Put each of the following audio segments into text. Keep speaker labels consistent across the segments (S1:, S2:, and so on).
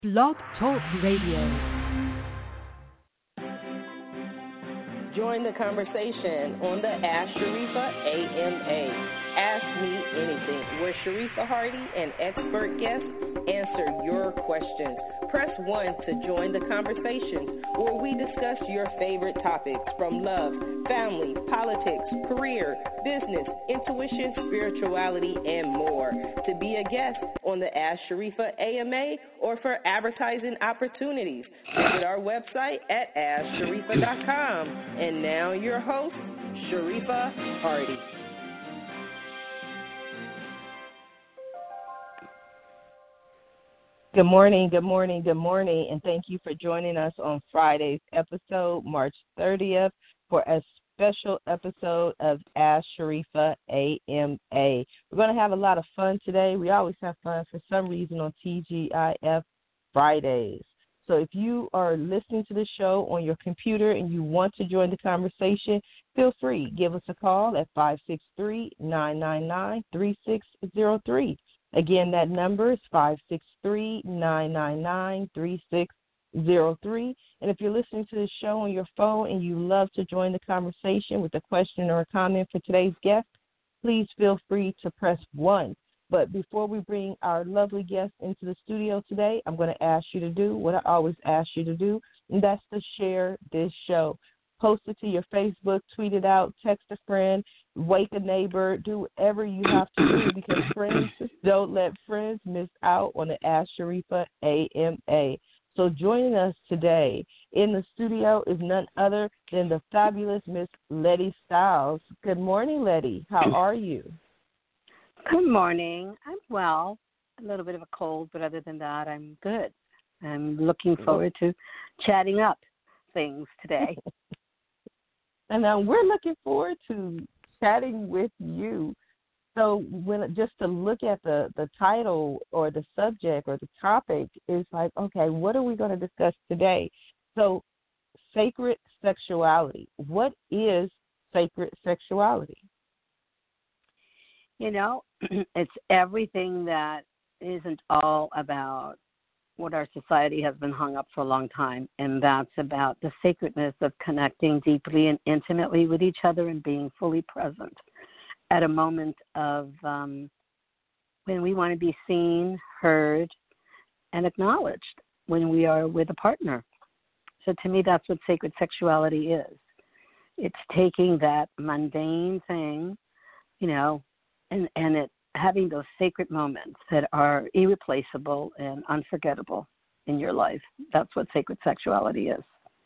S1: Blog Talk Radio.
S2: Join the conversation on the Ask Sharifa AMA. Ask Me Anything, where Sharifa Hardy and expert guests answer your questions. Press 1 to join the conversation, where we discuss your favorite topics from love, family, politics, career, business, intuition, spirituality, and more. To be a guest on the Ask Sharifa AMA or for advertising opportunities, visit our website at AskSharifa.com. And now your host, Sharifa Hardy. Good morning, and thank you for joining us on Friday's episode, March 30th, for a special episode of Ask Sharifa AMA. We're going to have a lot of fun today. We always have fun for some reason on TGIF Fridays. So if you are listening to the show on your computer and you want to join the conversation, feel free. Give us a call at 563-999-3603. Again, that number is 563-999-3603. And if you're listening to the show on your phone and you love to join the conversation with a question or a comment for today's guest, please feel free to press 1. But before we bring our lovely guest into the studio today, I'm going to ask you to do what I always ask you to do, and that's to share this show. Post it to your Facebook, tweet it out, text a friend, wake a neighbor, do whatever you have to do, because friends, don't let friends miss out on the Ask Sharifa AMA. So joining us today in the studio is none other than the fabulous Miss Letty Styles. Good morning, Letty. How are you?
S3: Good morning. I'm well. A little bit of a cold, but other than that, I'm good. I'm looking forward to chatting up things today.
S2: And we're looking forward to chatting with you. So just to look at the title or the subject or the topic is like, okay, what are we going to discuss today? So sacred sexuality. What is sacred sexuality?
S3: You know, it's everything that isn't all about what our society has been hung up for a long time, and that's about the sacredness of connecting deeply and intimately with each other and being fully present at a moment of when we want to be seen, heard, and acknowledged when we are with a partner. So to me, that's what sacred sexuality is. It's taking that mundane thing, you know, and it having those sacred moments that are irreplaceable and unforgettable in your life. That's what sacred sexuality is.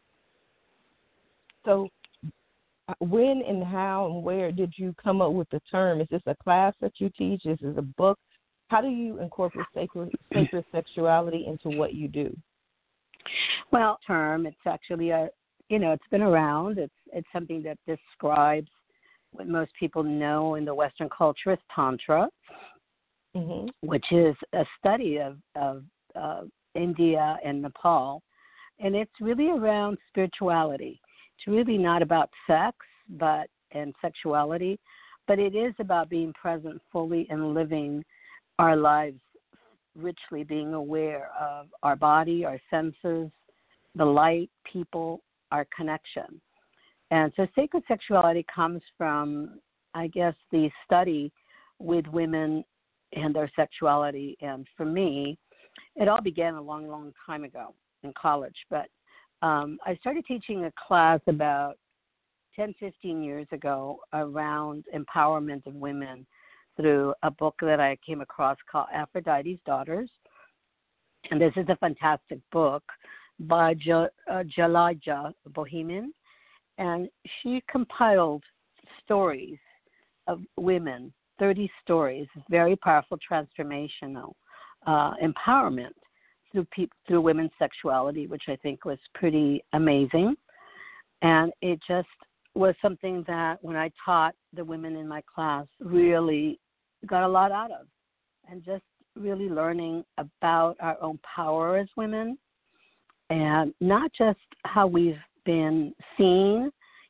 S2: So when and how and where did you come up with the term? Is this a class that you teach? Is this a book? How do you incorporate sacred sexuality into what you do?
S3: Well, it's actually it's been around. It's something that describes what most people know in the Western culture as Tantra, which is a study of India and Nepal. And it's really around spirituality. It's really not about sex and sexuality, but it is about being present fully and living our lives richly, being aware of our body, our senses, the light, people, our connection. And so sacred sexuality comes from, I guess, the study with women and their sexuality. And for me, it all began a long, long time ago in college. But I started teaching a class about 10, 15 years ago around empowerment of women through a book that I came across called Aphrodite's Daughters. And this is a fantastic book by Jalija Bohemian. And she compiled stories of women, 30 stories, very powerful transformational empowerment through women's sexuality, which I think was pretty amazing. And it just was something that when I taught the women in my class really got a lot out of, and just really learning about our own power as women, and not just how we've been seen,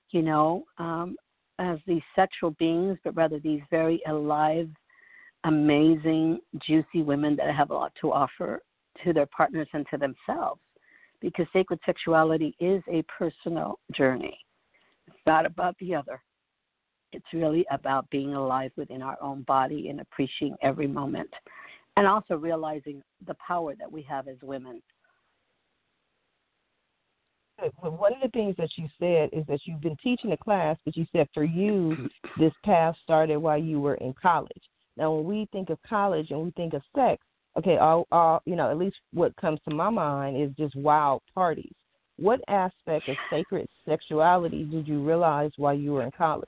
S3: as these sexual beings, but rather these very alive, amazing, juicy women that have a lot to offer to their partners and to themselves, because sacred sexuality is a personal journey. It's not about the other. It's really about being alive within our own body and appreciating every moment, and also realizing the power that we have as women.
S2: Well, one of the things that you said is that you've been teaching a class, but you said for you, this path started while you were in college. Now, when we think of college and we think of sex, okay, all at least what comes to my mind is just wild parties. What aspect of sacred sexuality did you realize while you were in college?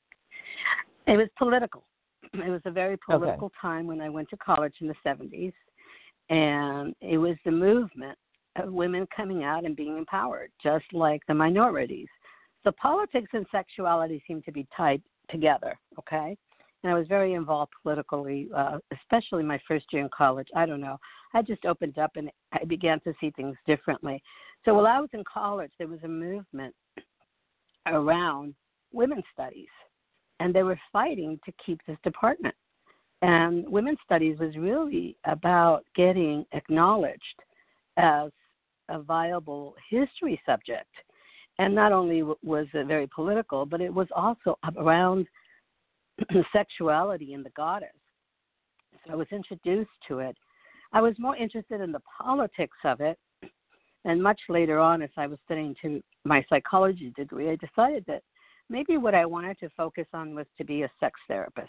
S3: It was political. It was a very political time when I went to college in the 70s, and it was the movement of women coming out and being empowered, just like the minorities. So politics and sexuality seem to be tied together, okay? And I was very involved politically, especially my first year in college. I don't know. I just opened up and I began to see things differently. So while I was in college, there was a movement around women's studies, and they were fighting to keep this department. And women's studies was really about getting acknowledged as a viable history subject. And not only was it very political, but it was also around sexuality and the goddess. So I was introduced to it. I was more interested in the politics of it. And much later on, as I was studying to my psychology degree, I decided that maybe what I wanted to focus on was to be a sex therapist.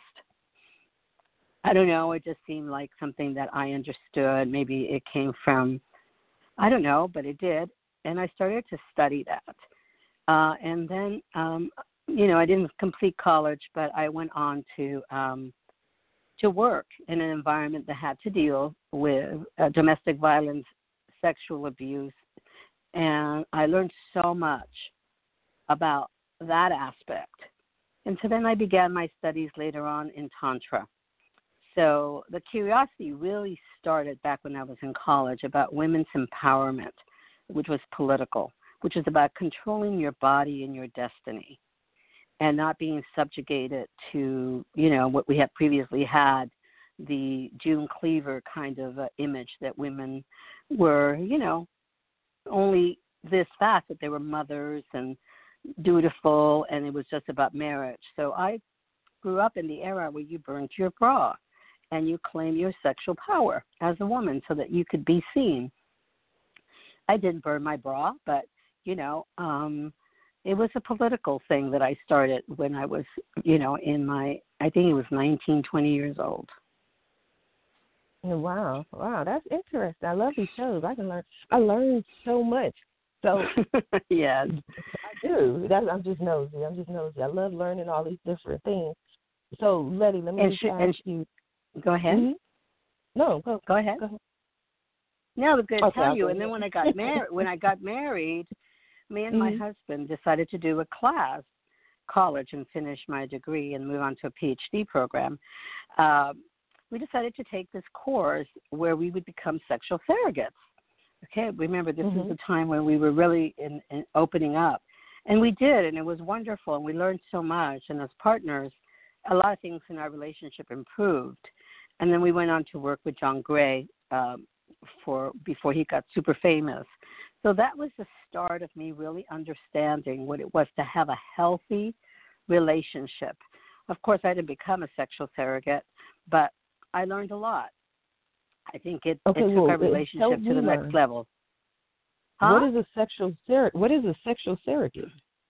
S3: I don't know, it just seemed like something that I understood. Maybe it came from, I don't know, but it did. And I started to study that. And then, I didn't complete college, but I went on to work in an environment that had to deal with domestic violence, sexual abuse. And I learned so much about that aspect. And so then I began my studies later on in Tantra. So the curiosity really started back when I was in college about women's empowerment, which was political, which is about controlling your body and your destiny and not being subjugated to, what we had previously had, the June Cleaver kind of image that women were, only this fact that they were mothers and dutiful, and it was just about marriage. So I grew up in the era where you burned your bra and you claim your sexual power as a woman so that you could be seen. I didn't burn my bra, but, it was a political thing that I started when I was, in my, I think it was 19, 20 years old.
S2: Wow, that's interesting. I love these shows. I learned so much. So
S3: yes,
S2: I do. I'm just nosy. I love learning all these different things. So, Letty, let me ask you.
S3: Go ahead.
S2: Mm-hmm. No, go
S3: ahead.
S2: Go ahead.
S3: No, I was going to tell you. And then when I got married, me and my husband decided to do a college, and finish my degree and move on to a PhD program. We decided to take this course where we would become sexual surrogates. Okay, remember, this is a time when we were really in opening up. And we did, and it was wonderful, and we learned so much. And as partners, a lot of things in our relationship improved. And then we went on to work with John Gray before he got super famous. So that was the start of me really understanding what it was to have a healthy relationship. Of course, I didn't become a sexual surrogate, but I learned a lot. I think it took our relationship to the next level. Huh?
S2: What is a sexual surrogate?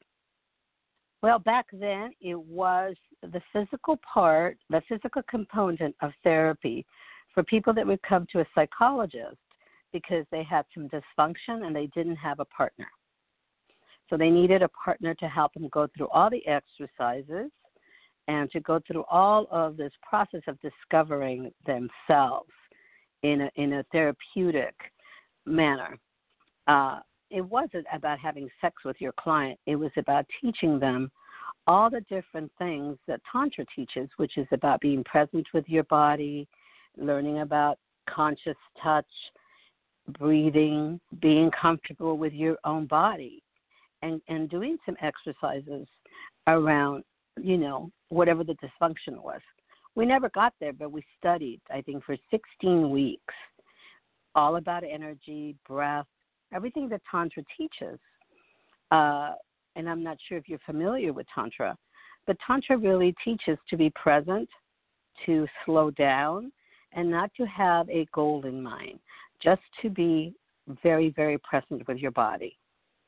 S3: Well, back then it was the physical component of therapy for people that would come to a psychologist because they had some dysfunction and they didn't have a partner. So they needed a partner to help them go through all the exercises and to go through all of this process of discovering themselves in a therapeutic manner. It wasn't about having sex with your client. It was about teaching them all the different things that Tantra teaches, which is about being present with your body, learning about conscious touch, breathing, being comfortable with your own body, and doing some exercises around, whatever the dysfunction was. We never got there, but we studied, I think, for 16 weeks, all about energy, breath, everything that Tantra teaches. And I'm not sure if you're familiar with Tantra, but Tantra really teaches to be present, to slow down, and not to have a goal in mind, just to be very, very present with your body.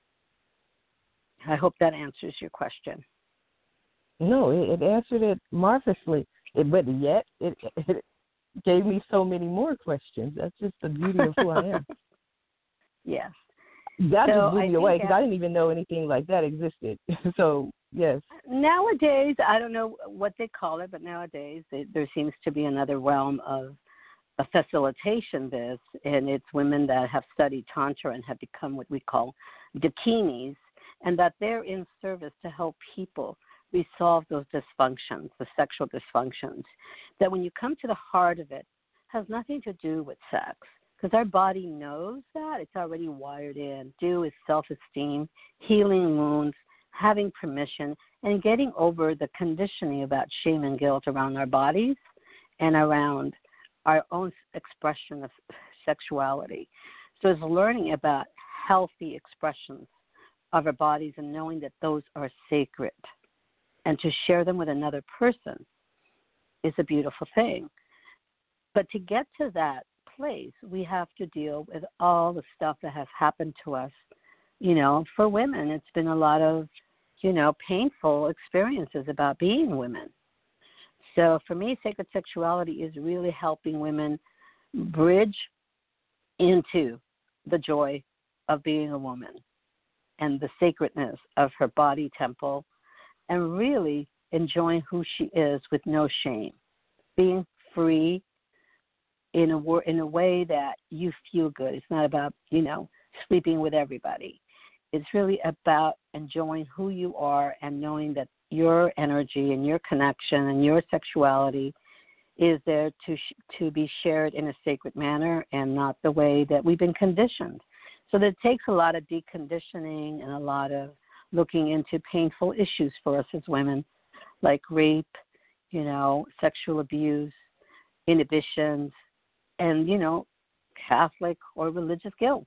S3: I hope that answers your question.
S2: No, it answered it marvelously. But yet, it gave me so many more questions. That's just the beauty of who I am.
S3: Yes.
S2: That just blew me away because I didn't even know anything like that existed. So, yes.
S3: Nowadays, I don't know what they call it, but nowadays there seems to be another realm of a facilitation this, and it's women that have studied Tantra and have become what we call dakinis, and that they're in service to help people resolve those dysfunctions, the sexual dysfunctions, that when you come to the heart of it, has nothing to do with sex. Because our body knows that. It's already wired in. Do is self-esteem, healing wounds, having permission, and getting over the conditioning about shame and guilt around our bodies and around our own expression of sexuality. So it's learning about healthy expressions of our bodies and knowing that those are sacred. And to share them with another person is a beautiful thing. But to get to that place, we have to deal with all the stuff that has happened to us. You know, for women, it's been a lot of, painful experiences about being women. So for me, sacred sexuality is really helping women bridge into the joy of being a woman and the sacredness of her body temple and really enjoying who she is with no shame, being free in a way that you feel good. It's not about, sleeping with everybody. It's really about enjoying who you are and knowing that your energy and your connection and your sexuality is there to be shared in a sacred manner and not the way that we've been conditioned. So that takes a lot of deconditioning and a lot of looking into painful issues for us as women, like rape, sexual abuse, inhibitions, and, Catholic or religious guilt.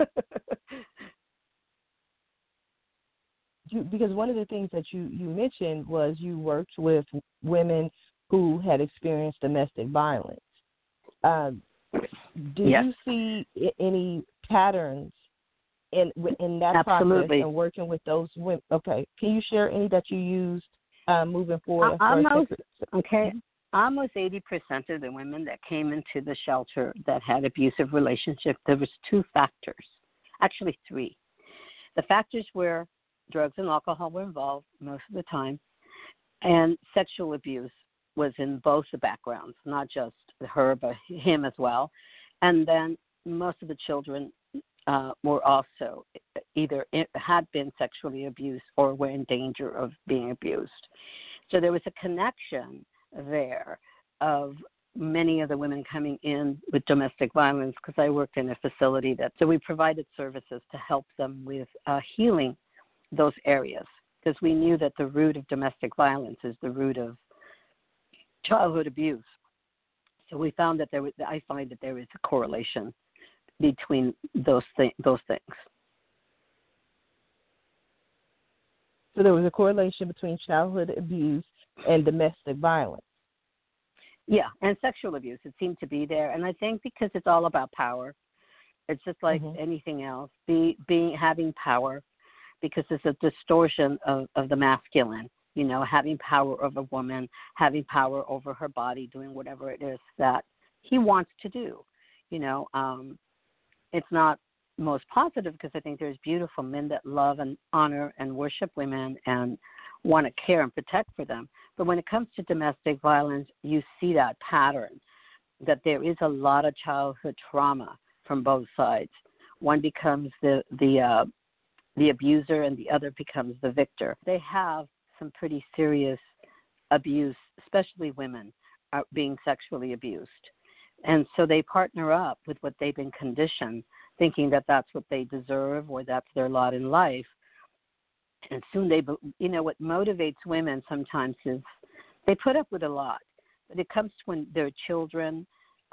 S2: Because one of the things that you mentioned was you worked with women who had experienced domestic violence. Do you see any patterns in that
S3: Absolutely.
S2: process and working with those women? Okay. Can you share any that you used moving forward?
S3: Almost 80% of the women that came into the shelter that had abusive relationships, there was 2 factors, actually 3. The factors were drugs and alcohol were involved most of the time, and sexual abuse was in both the backgrounds, not just her, but him as well. And then most of the children were also either had been sexually abused or were in danger of being abused. So there was a connection there of many of the women coming in with domestic violence, because I worked in a facility so we provided services to help them with healing those areas, because we knew that the root of domestic violence is the root of childhood abuse. So we found that I find that there is a correlation between those things.
S2: So there was a correlation between childhood abuse and domestic violence.
S3: Yeah, and sexual abuse. It seemed to be there. And I think because it's all about power, it's just like anything else, having power, because it's a distortion of the masculine, having power over a woman, having power over her body, doing whatever it is that he wants to do. It's not most positive, because I think there's beautiful men that love and honor and worship women and want to care and protect for them. But when it comes to domestic violence, you see that pattern, that there is a lot of childhood trauma from both sides. One becomes the abuser and the other becomes the victor. They have some pretty serious abuse, especially women are being sexually abused. And so they partner up with what they've been conditioned, thinking that that's what they deserve or that's their lot in life. And soon what motivates women sometimes is they put up with a lot. But it comes to when their children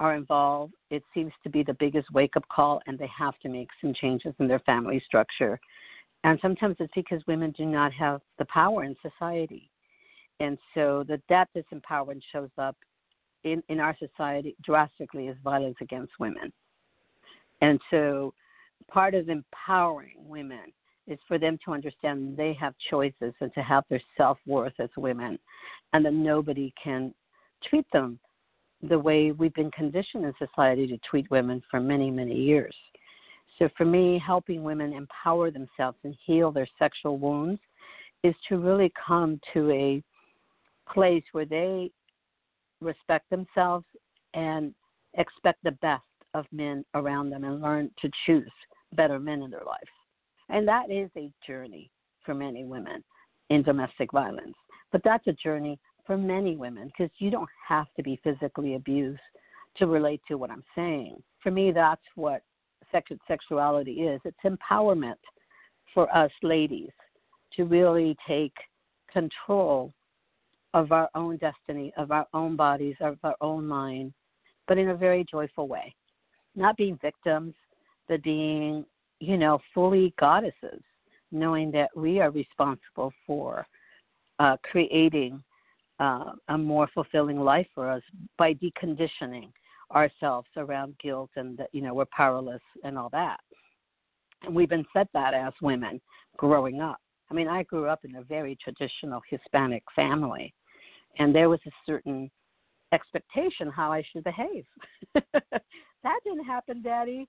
S3: are involved, it seems to be the biggest wake-up call, and they have to make some changes in their family structure. And sometimes it's because women do not have the power in society. And so that disempowerment shows up in our society drastically as violence against women. And so part of empowering women is for them to understand they have choices and to have their self-worth as women, and that nobody can treat them the way we've been conditioned in society to treat women for many, many years. So for me, helping women empower themselves and heal their sexual wounds is to really come to a place where they respect themselves and expect the best of men around them and learn to choose better men in their lives. And that is a journey for many women in domestic violence. But that's a journey for many women, because you don't have to be physically abused to relate to what I'm saying. For me, that's what sexuality is. It's empowerment for us ladies to really take control of our own destiny, of our own bodies, of our own mind, but in a very joyful way. Not being victims, but being, fully goddesses, knowing that we are responsible for creating a more fulfilling life for us by deconditioning ourselves around guilt and that, we're powerless and all that. And we've been said that as women growing up. I mean, I grew up in a very traditional Hispanic family, and there was a certain expectation how I should behave. That didn't happen, Daddy,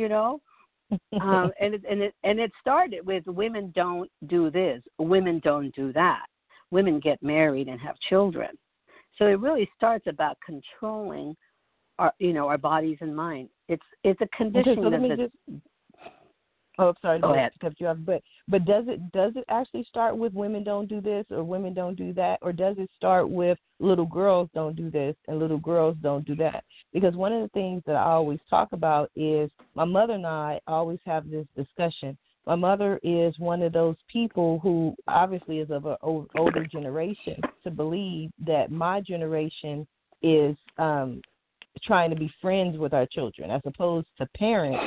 S3: and it started with women don't do this, women don't do that. Women get married and have children. So it really starts about controlling our bodies and mind. It's a condition.
S2: Okay, so sorry
S3: to
S2: cut you off, but does it actually start with women don't do this or women don't do that, or does it start with little girls don't do this and little girls don't do that? Because one of the things that I always talk about is my mother and I always have this discussion. My mother is one of those people who obviously is of an older generation to believe that my generation is trying to be friends with our children as opposed to parents.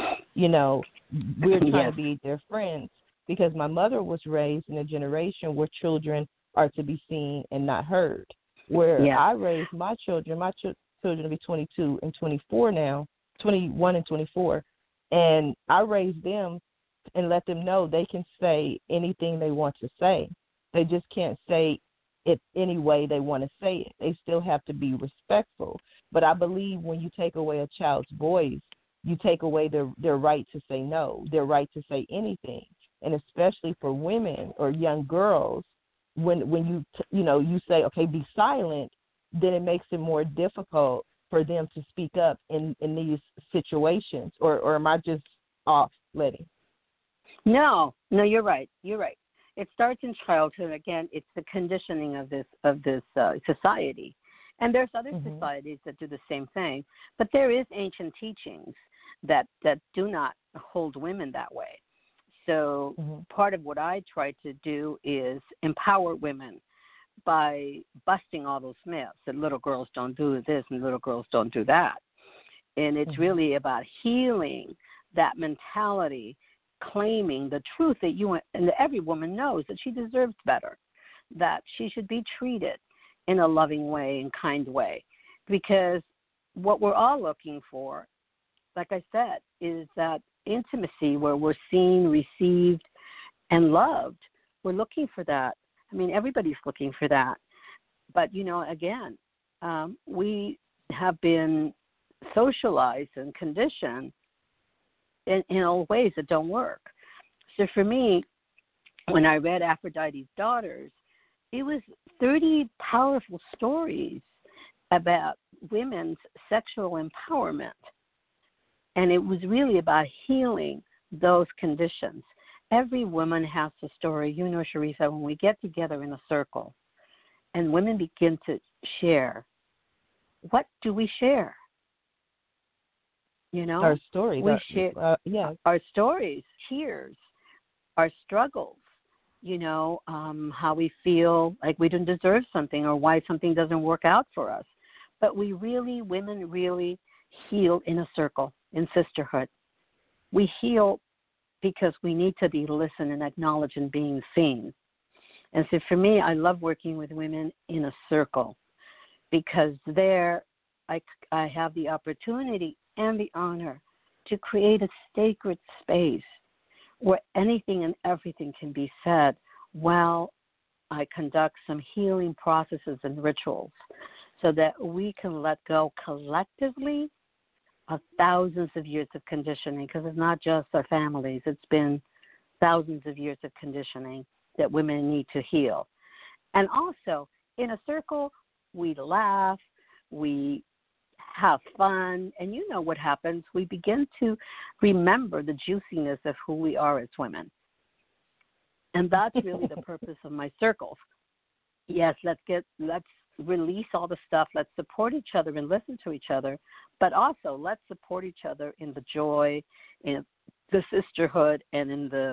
S2: We're trying to be their friends, because my mother was raised in a generation where children are to be seen and not heard. Where I raised my children will be 22 and 24 now, 21 and 24, and I raised them and let them know they can say anything they want to say. They just can't say it any way they want to say it. They still have to be respectful. But I believe when you take away a child's voice, you take away their right to say no, their right to say anything. And especially for women or young girls, when you say, okay, be silent, then it makes it more difficult for them to speak up in these situations. Or am I just off, Letty?
S3: No, you're right. You're right. It starts in childhood. Again, it's the conditioning of this society. And there's other societies that do the same thing. But there is ancient teachings that do not hold women that way. So part of what I try to do is empower women by busting all those myths that little girls don't do this and little girls don't do that. And it's really about healing that mentality, claiming the truth that and every woman knows that she deserves better, that she should be treated in a loving way and kind way. Because what we're all looking for, like I said, is that intimacy where we're seen, received, and loved. We're looking for that. I mean, everybody's looking for that. But, again, we have been socialized and conditioned in all ways that don't work. So for me, when I read Aphrodite's Daughters, it was 30 powerful stories about women's sexual empowerment. And it was really about healing those conditions. Every woman has a story. Sharisa, when we get together in a circle and women begin to share, what do we share?
S2: Our stories.
S3: We share our stories, tears, our struggles, how we feel like we didn't deserve something or why something doesn't work out for us. But women really heal in a circle, in sisterhood. We heal because we need to be listened and acknowledged and being seen. And so for me, I love working with women in a circle because there I have the opportunity and the honor to create a sacred space where anything and everything can be said while I conduct some healing processes and rituals so that we can let go collectively of thousands of years of conditioning, because it's not just our families. It's been thousands of years of conditioning that women need to heal. And also, in a circle, we laugh, we have fun, and you know what happens. We begin to remember the juiciness of who we are as women. And that's really the purpose of my circles. Yes, let's release all the stuff. Let's support each other and listen to each other. But also, let's support each other in the joy, in the sisterhood, and in the,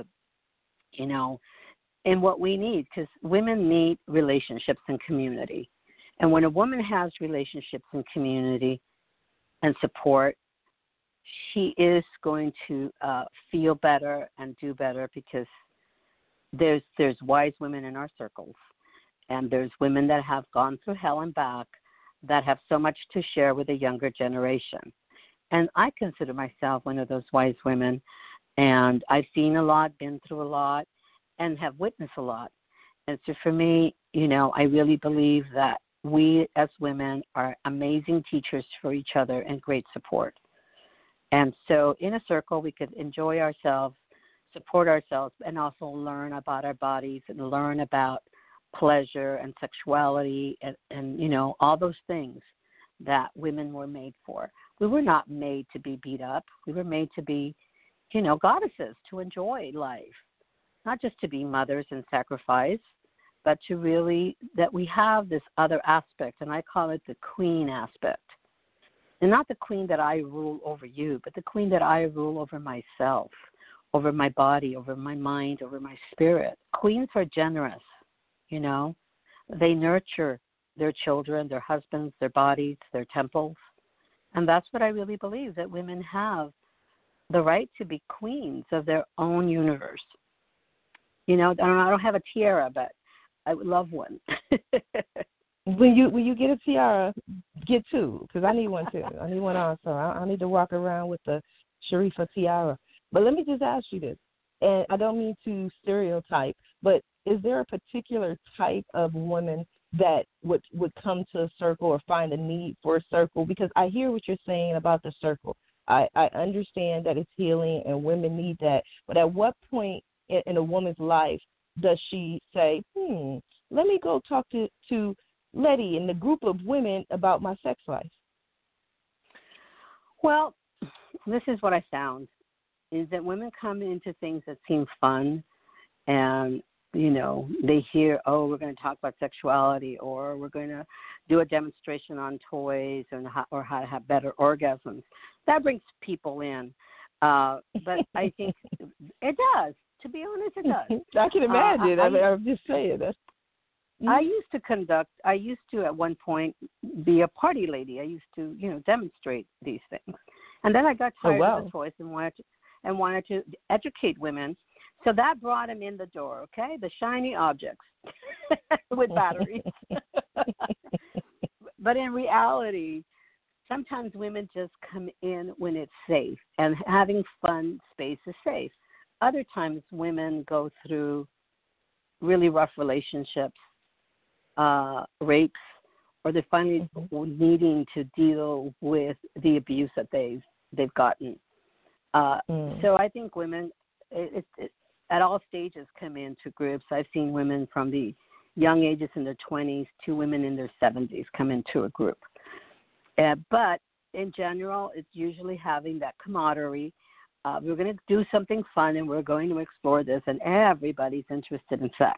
S3: in what we need. Because women need relationships and community. And when a woman has relationships and community and support, she is going to feel better and do better, because there's wise women in our circles. And there's women that have gone through hell and back that have so much to share with the younger generation. And I consider myself one of those wise women. And I've seen a lot, been through a lot, and have witnessed a lot. And so for me, I really believe that we as women are amazing teachers for each other and great support. And so in a circle, we could enjoy ourselves, support ourselves, and also learn about our bodies and learn about pleasure and sexuality and all those things that women were made for. We were not made to be beat up. We were made to be, goddesses, to enjoy life, not just to be mothers and sacrifice, but to really, that we have this other aspect, and I call it the queen aspect. And not the queen that I rule over you, but the queen that I rule over myself, over my body, over my mind, over my spirit. Queens are generous. They nurture their children, their husbands, their bodies, their temples. And that's what I really believe, that women have the right to be queens of their own universe. I don't have a tiara, but I would love one.
S2: When you get a tiara, get two, because I need one too. I need one also. I need to walk around with the Sharifa tiara. But let me just ask you this, and I don't mean to stereotype, but is there a particular type of woman that would come to a circle or find a need for a circle? Because I hear what you're saying about the circle. I understand that it's healing and women need that. But at what point in a woman's life does she say, let me go talk to Letty and the group of women about my sex life?
S3: Well, this is what I found, is that women come into things that seem fun, and they hear, we're going to talk about sexuality, or we're going to do a demonstration on toys or how to have better orgasms. That brings people in. But I think it does. To be honest, it does.
S2: I can imagine. I'm just saying that.
S3: I used to at one point be a party lady. I used to, demonstrate these things. And then I got tired of the toys and wanted to educate women. So that brought them in the door, okay? The shiny objects with batteries. But in reality, sometimes women just come in when it's safe, and having fun space is safe. Other times women go through really rough relationships, rapes, or they're finally needing to deal with the abuse that they've gotten. So I think women at all stages come into groups. I've seen women from the young ages in their 20s to women in their 70s come into a group. But in general, it's usually having that camaraderie. We're going to do something fun, and we're going to explore this, and everybody's interested in sex,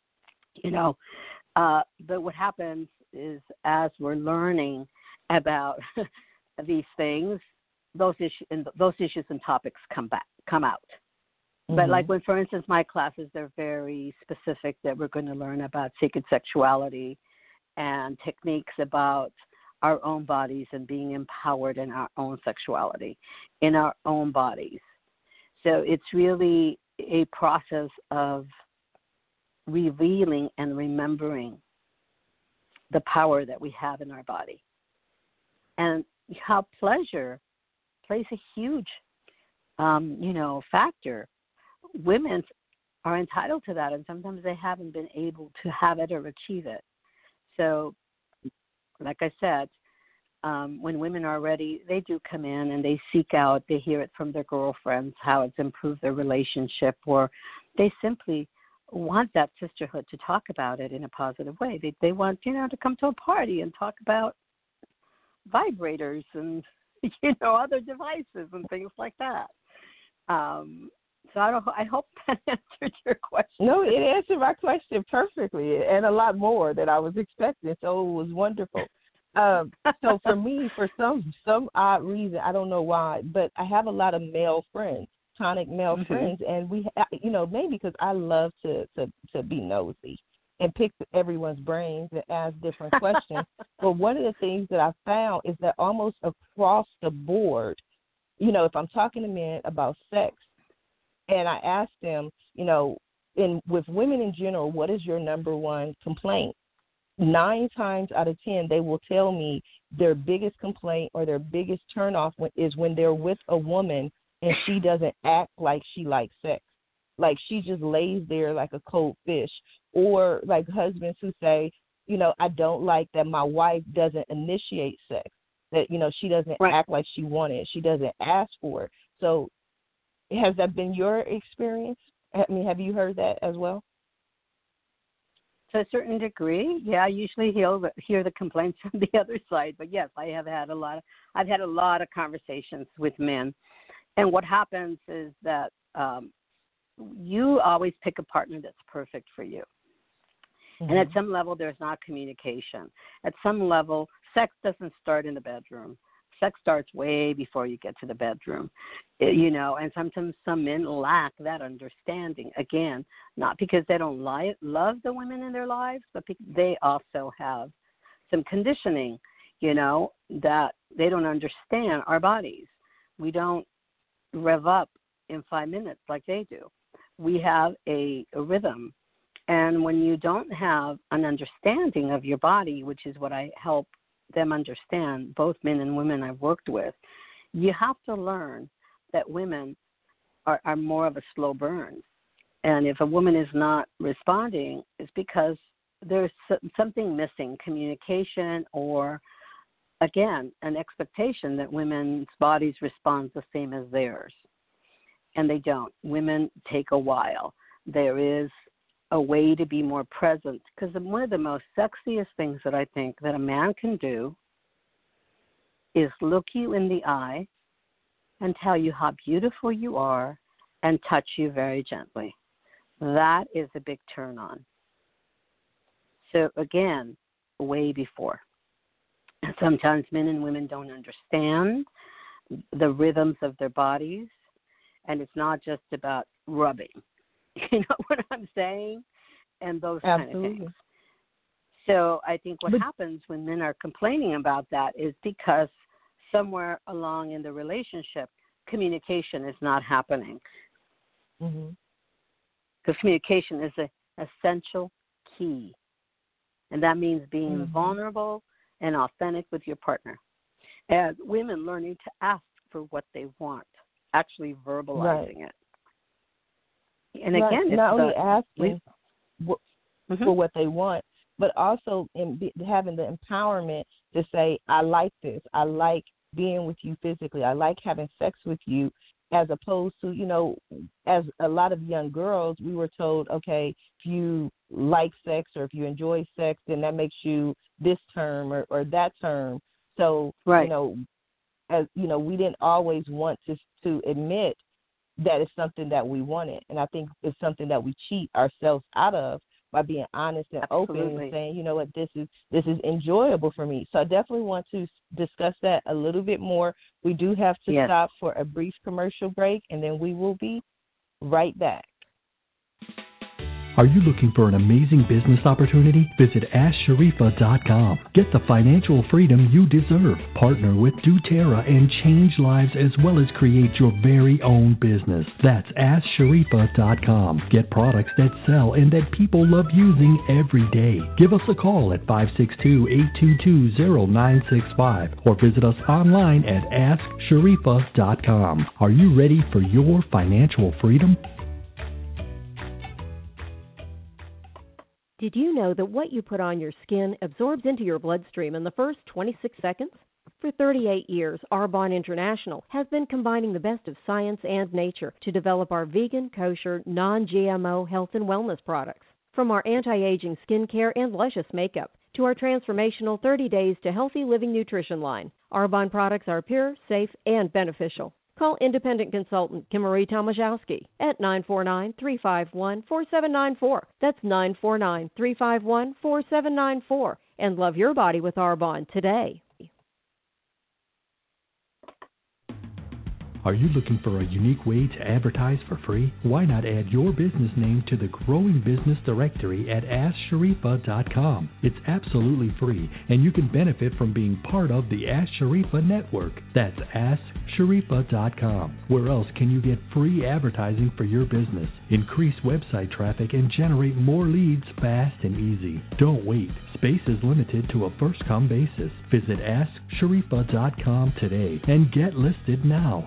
S3: But what happens is, as we're learning about these things, those issues and topics come out. But like when, for instance, my classes, they're very specific, that we're going to learn about sacred sexuality and techniques about our own bodies and being empowered in our own sexuality, in our own bodies. So it's really a process of revealing and remembering the power that we have in our body, and how pleasure plays a huge, factor. Women are entitled to that, and sometimes they haven't been able to have it or achieve it. So, like I said, when women are ready, they do come in and they seek out, they hear it from their girlfriends, how it's improved their relationship, or they simply want that sisterhood to talk about it in a positive way. They want, to come to a party and talk about vibrators and, other devices and things like that. So I hope that answered your question.
S2: No, it answered my question perfectly, and a lot more that I was expecting. So it was wonderful. So for me, for some odd reason, I don't know why, but I have a lot of male friends, tonic male friends, and we, maybe because I love to be nosy and pick everyone's brains and ask different questions. But one of the things that I found is that almost across the board, if I'm talking to men about sex, and I ask them, with women in general, what is your number one complaint? 9 times out of 10, they will tell me their biggest complaint or their biggest turnoff is when they're with a woman and she doesn't act like she likes sex. Like she just lays there like a cold fish. Or like husbands who say, I don't like that my wife doesn't initiate sex, that, she doesn't act like she wanted it. She doesn't ask for it. So has that been your experience? I mean, have you heard that as well?
S3: To a certain degree, yeah. I usually hear the complaints from the other side, but yes, I've had a lot of conversations with men, and what happens is that you always pick a partner that's perfect for you, and at some level, there's not communication. At some level, sex doesn't start in the bedroom. Sex starts way before you get to the bedroom, and sometimes some men lack that understanding. Again, not because they don't love the women in their lives, but because they also have some conditioning, that they don't understand our bodies. We don't rev up in 5 minutes like they do. We have a rhythm. And when you don't have an understanding of your body, which is what I help them understand, both men and women I've worked with, you have to learn that women are more of a slow burn. And if a woman is not responding, it's because there's something missing, communication, or, again, an expectation that women's bodies respond the same as theirs. And they don't. Women take a while. There is a way to be more present, because one of the most sexiest things that I think that a man can do is look you in the eye and tell you how beautiful you are and touch you very gently. That is a big turn on. So again, way before. And sometimes men and women don't understand the rhythms of their bodies, and it's not just about rubbing. You know what I'm saying? And those kind of things. So I think what happens when men are complaining about that is because somewhere along in the relationship, communication is not happening. Because communication is an essential key. And that means being vulnerable and authentic with your partner. And women learning to ask for what they want, actually verbalizing it. And again, it's
S2: not only asking for what they want, but also having the empowerment to say, I like this. I like being with you physically. I like having sex with you, as opposed to, as a lot of young girls, we were told, okay, if you like sex or if you enjoy sex, then that makes you this term or that term. So, as we didn't always want to admit that it's something that we wanted. And I think it's something that we cheat ourselves out of by being honest and open and saying, you know what, this is enjoyable for me. So I definitely want to discuss that a little bit more. We do have to stop for a brief commercial break, and then we will be right back.
S4: Are you looking for an amazing business opportunity? Visit AskSharifa.com. Get the financial freedom you deserve. Partner with doTERRA and change lives as well as create your very own business. That's AskSharifa.com. Get products that sell and that people love using every day. Give us a call at 562-822-0965 or visit us online at AskSharifa.com. Are you ready for your financial freedom?
S1: Did you know that what you put on your skin absorbs into your bloodstream in the first 26 seconds? For 38 years, Arbonne International has been combining the best of science and nature to develop our vegan, kosher, non-GMO health and wellness products. From our anti-aging skincare and luscious makeup to our transformational 30 Days to Healthy Living nutrition line, Arbonne products are pure, safe, and beneficial. Call independent consultant Kimmery Tomaszowski at 949-351-4794. That's 949-351-4794. And love your body with Arbonne today.
S4: Are you looking for a unique way to advertise for free? Why not add your business name to the growing business directory at AskSharifa.com? It's absolutely free, and you can benefit from being part of the Ask Sharifa network. That's AskSharifa.com. Where else can you get free advertising for your business, increase website traffic, and generate more leads fast and easy? Don't wait. Space is limited to a first-come basis. Visit AskSharifa.com today and get listed now.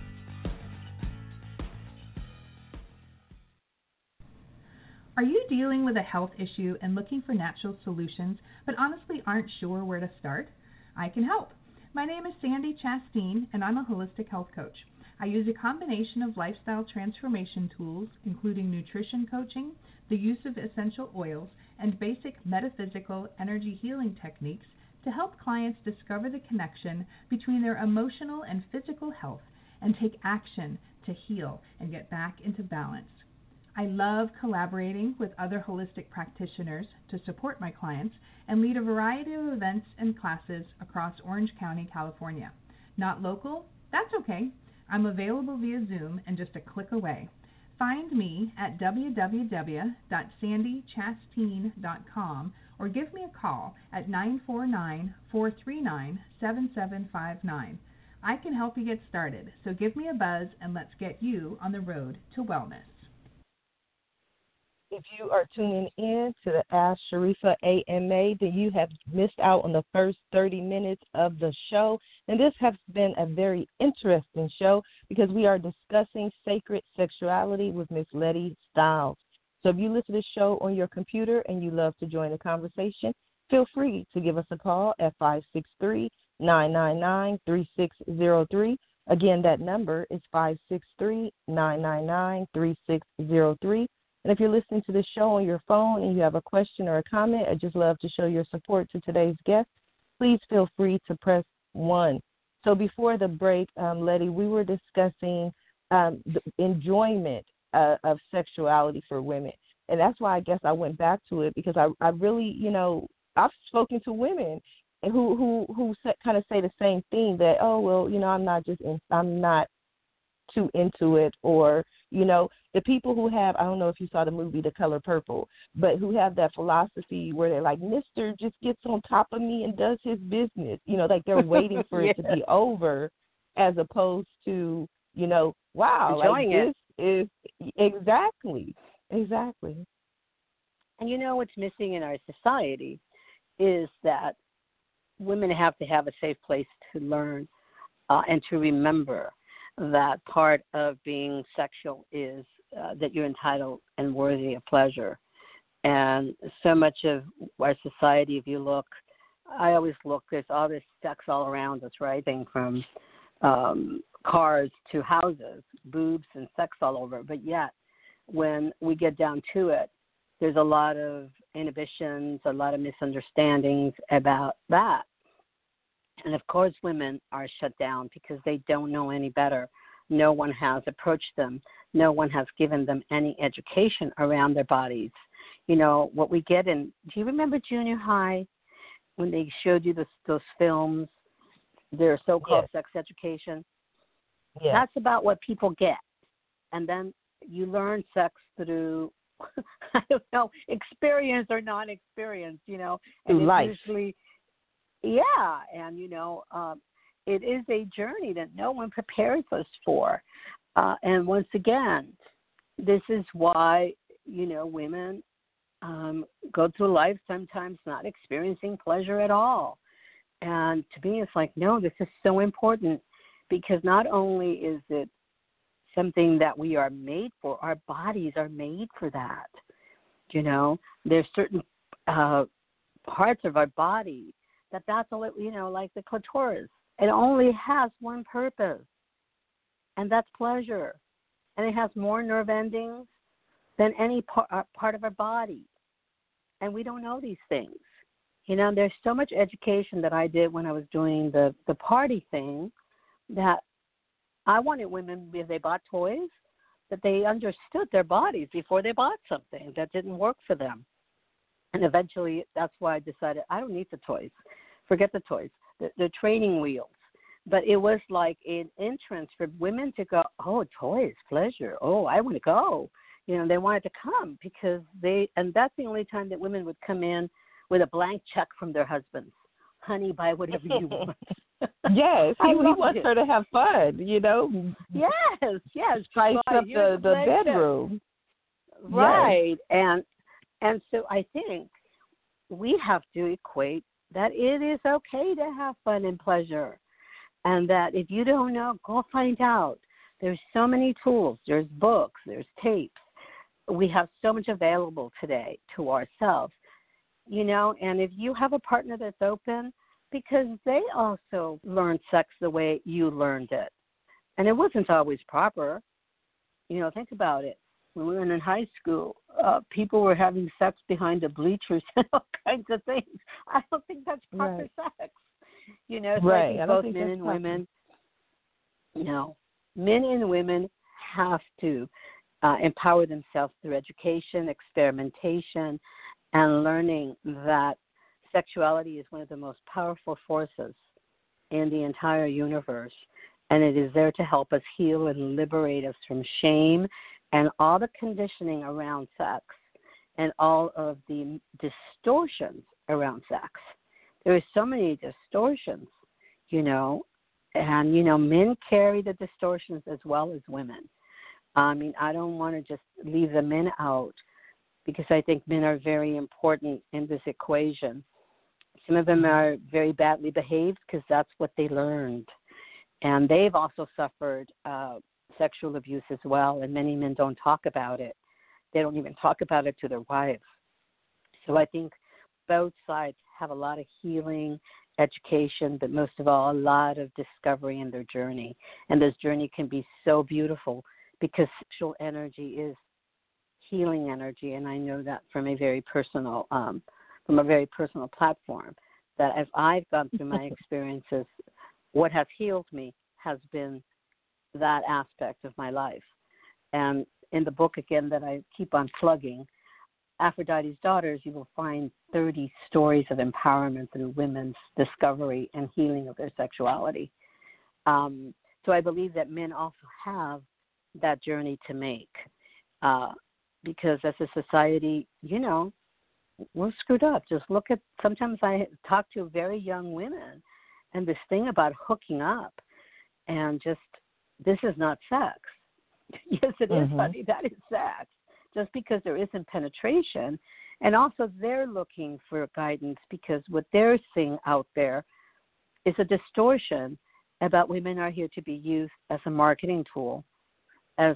S5: Are you dealing with a health issue and looking for natural solutions, but honestly aren't sure where to start? I can help. My name is Sandy Chasteen, and I'm a holistic health coach. I use a combination of lifestyle transformation tools, including nutrition coaching, the use of essential oils, and basic metaphysical energy healing techniques to help clients discover the connection between their emotional and physical health and take action to heal and get back into balance. I love collaborating with other holistic practitioners to support my clients and lead a variety of events and classes across Orange County, California. Not local? That's okay. I'm available via Zoom and just a click away. Find me at www.sandychasteen.com or give me a call at 949-439-7759. I can help you get started, so give me a buzz and let's get you on the road to wellness.
S2: If you are tuning in to the Ask Sharifa AMA, then you have missed out on the first 30 minutes of the show. And this has been a very interesting show because we are discussing sacred sexuality with Miss Letty Stiles. So if you listen to the show on your computer and you love to join the conversation, feel free to give us a call at 563-999-3603. Again, that number is 563-999-3603. And if you're listening to this show on your phone and you have a question or a comment, I'd just love to show your support to today's guest, please feel free to press 1. So before the break, Letty, we were discussing the enjoyment of sexuality for women. And that's why I guess I went back to it because I really, I've spoken to women who kind of say the same thing that, oh, well, I'm not too into it, or, the people who have, I don't know if you saw the movie The Color Purple, but who have that philosophy where they're like, Mister just gets on top of me and does his business, like they're waiting for it to be over, as opposed to, wow,
S3: enjoying
S2: like this is exactly.
S3: And what's missing in our society is that women have to have a safe place to learn and to remember that part of being sexual is that you're entitled and worthy of pleasure. And so much of our society, if you look, I always look, there's all this sex all around us, right? From cars to houses, boobs and sex all over. But yet, when we get down to it, there's a lot of inhibitions, a lot of misunderstandings about that. And of course, women are shut down because they don't know any better. No one has approached them. No one has given them any education around their bodies. What we get in, do you remember junior high when they showed you those films, their so-called sex education?
S2: Yes.
S3: That's about what people get. And then you learn sex through I don't know, experience or non-experience, and
S2: through
S3: it's
S2: life.
S3: usually, and it is a journey that no one prepares us for. And once again, this is why, women go through life sometimes not experiencing pleasure at all. And to me, it's like, no, this is so important, because not only is it something that we are made for, our bodies are made for that. There's certain parts of our body that's all, like the clitoris. It only has one purpose, and that's pleasure. And it has more nerve endings than any part of our body. And we don't know these things. There's so much education that I did when I was doing the party thing, that I wanted women, if they bought toys, that they understood their bodies before they bought something that didn't work for them. And eventually, that's why I decided I don't need the toys. Forget the toys, the training wheels. But it was like an entrance for women to go, oh, toys, pleasure. Oh, I want to go. They wanted to come because and that's the only time that women would come in with a blank check from their husbands. Honey, buy whatever you want.
S2: Yes, he wants her to have fun,
S3: Yes.
S2: Spice up the bedroom.
S3: Right. Yes. And so I think we have to equate that it is okay to have fun and pleasure. And that if you don't know, go find out. There's so many tools. There's books. There's tapes. We have so much available today to ourselves, and if you have a partner that's open, because they also learned sex the way you learned it. And it wasn't always proper. Think about it. When we were in high school, people were having sex behind the bleachers and all kinds of things. I don't think that's proper sex. So
S2: right.
S3: I think both men and women, men and women have to empower themselves through education, experimentation, and learning that sexuality is one of the most powerful forces in the entire universe. And it is there to help us heal and liberate us from shame and all the conditioning around sex and all of the distortions around sex. There are so many distortions, and, men carry the distortions as well as women. I don't want to just leave the men out, because I think men are very important in this equation. Some of them are very badly behaved because that's what they learned. And they've also suffered sexual abuse as well, and many men don't talk about it. They don't even talk about it to their wives. So I think both sides have a lot of healing, education, but most of all, a lot of discovery in their journey. And this journey can be so beautiful because sexual energy is healing energy, and I know that from a very personal platform, that as I've gone through my experiences, what has healed me has been that aspect of my life. And in the book, again, that I keep on plugging, Aphrodite's Daughters, you will find 30 stories of empowerment through women's discovery and healing of their sexuality. So I believe that men also have that journey to make, because as a society, we're screwed up. Just look at, sometimes I talk to very young women, and this thing about hooking up, and just, this is not sex. Yes, it is, honey, that is sex. Just because there isn't penetration, and also they're looking for guidance because what they're seeing out there is a distortion about women are here to be used as a marketing tool. As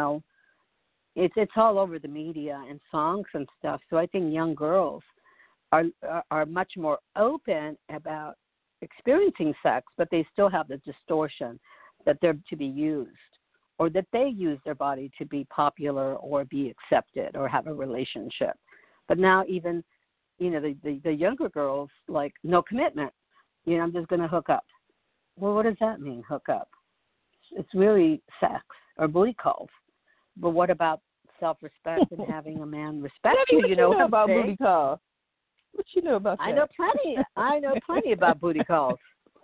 S3: it's all over the media and songs and stuff. So I think young girls are much more open about experiencing sex, but they still have the distortion that they're to be used, or that they use their body to be popular or be accepted or have a relationship. But now even, the younger girls, like, no commitment. I'm just going to hook up. Well, what does that mean, hook up? It's really sex or booty calls. But what about self-respect and having a man respect you?
S2: What you know about
S3: saying?
S2: booty calls? What you know about that?
S3: I know plenty about booty calls.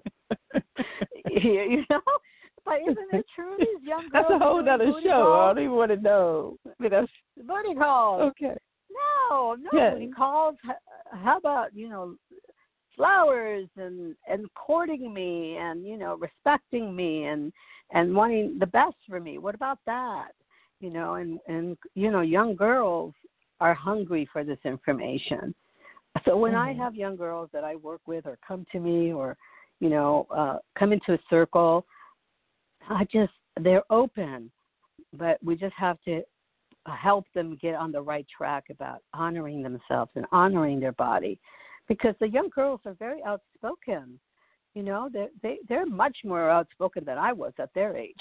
S3: But isn't it true? These young girls.
S2: That's a whole other show.
S3: Calls?
S2: I don't even want to know.
S3: Booty calls.
S2: Okay.
S3: Nobody calls. How about, flowers and courting me and, respecting me and wanting the best for me? What about that? And young girls are hungry for this information. So when I have young girls that I work with or come to me or, come into a circle, they're open, but we just have to help them get on the right track about honoring themselves and honoring their body, because the young girls are very outspoken. They're much more outspoken than I was at their age.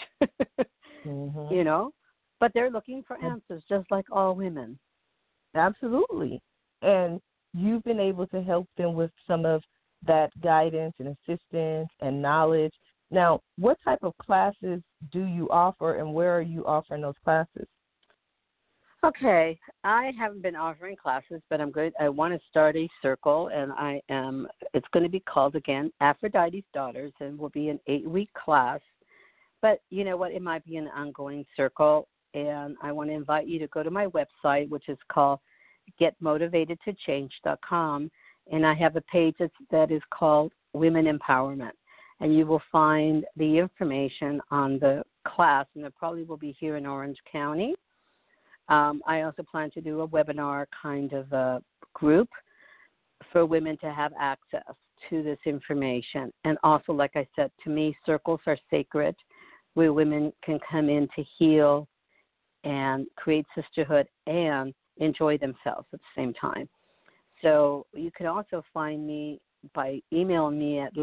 S3: But they're looking for answers, just like all women.
S2: Absolutely. And you've been able to help them with some of that guidance and assistance and knowledge. Now, what type of classes do you offer, and where are you offering those classes?
S3: Okay, I haven't been offering classes, but I'm good. I want to start a circle, and it's going to be called, again, Aphrodite's Daughters, and will be an 8-week class. But you know what? It might be an ongoing circle, and I want to invite you to go to my website, which is called getmotivatedtochange.com, and I have a page that is called Women Empowerment, and you will find the information on the class, and it probably will be here in Orange County. I also plan to do a webinar kind of a group for women to have access to this information. And also, like I said, to me, circles are sacred, where women can come in to heal and create sisterhood and enjoy themselves at the same time. So you can also find me by emailing me at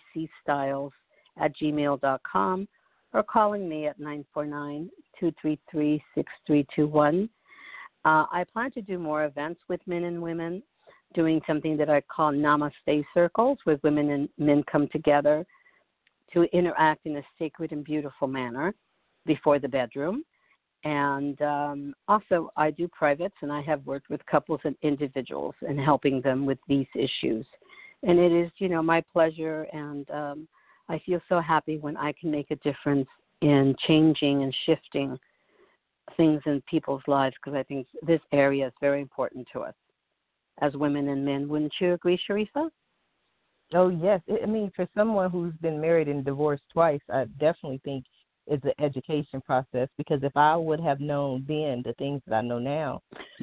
S3: lettycstyles@gmail.com or calling me at 949-233-6321. I plan to do more events with men and women, doing something that I call Namaste Circles, where women and men come together to interact in a sacred and beautiful manner before the bedroom. And also I do privates, and I have worked with couples and individuals and helping them with these issues. And it is, my pleasure, and I feel so happy when I can make a difference in changing and shifting things in people's lives, because I think this area is very important to us as women and men. Wouldn't you agree, Sharifa?
S2: Oh, yes. For someone who's been married and divorced twice, I definitely think it's an education process, because if I would have known then the things that I know now,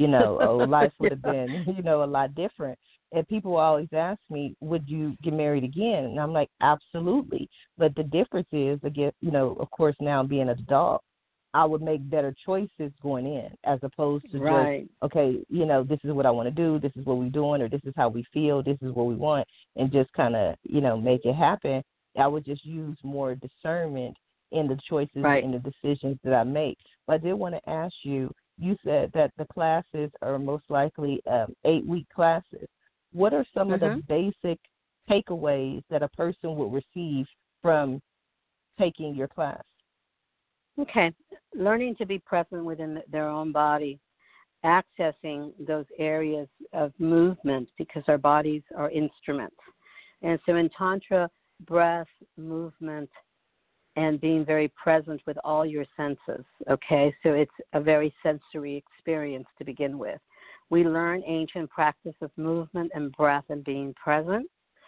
S2: life would have been, a lot different. And people always ask me, would you get married again? And I'm like, absolutely. But the difference is, again, of course, now being an adult, I would make better choices going in, as opposed to just, okay, this is what I want to do, this is what we're doing, or this is how we feel, this is what we want, and just kind of, make it happen. I would just use more discernment in the choices and the decisions that I make. But I did want to ask you, you said that the classes are most likely 8-week classes. What are some of the basic takeaways that a person would receive from taking your class?
S3: Okay. Learning to be present within their own body, accessing those areas of movement, because our bodies are instruments. And so in Tantra, breath, movement, and being very present with all your senses, okay? So it's a very sensory experience to begin with. We learn ancient practice of movement and breath and being present.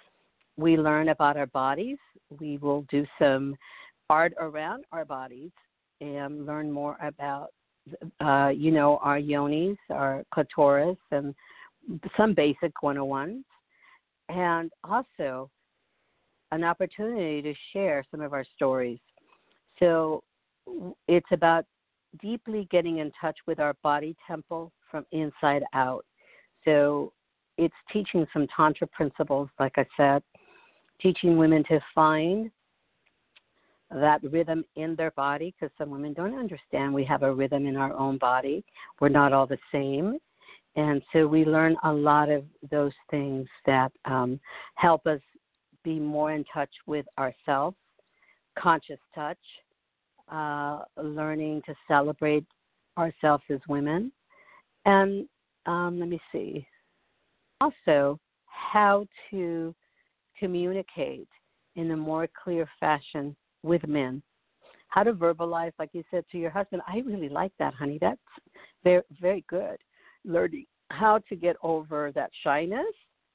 S3: We learn about our bodies. We will do some art around our bodies and learn more about, our yonis, our clitoris, and some basic 101s. And also an opportunity to share some of our stories. So it's about deeply getting in touch with our body temple from inside out. So it's teaching some Tantra principles, like I said, teaching women to find that rhythm in their body, because some women don't understand we have a rhythm in our own body. We're not all the same. And so we learn a lot of those things that help us be more in touch with ourselves, conscious touch, learning to celebrate ourselves as women. And let me see. Also, how to communicate in a more clear fashion with men. How to verbalize, like you said to your husband, I really like that, honey. That's very, very good. Learning how to get over that shyness,